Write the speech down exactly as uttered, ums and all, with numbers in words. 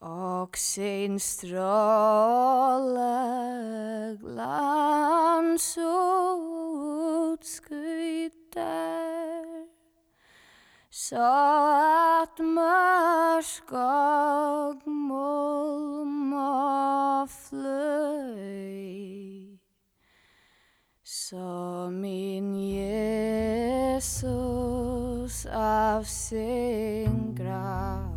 og sin stråle glans utskyter, så at mørk og mulm og fløy, så min Jesus av sin grav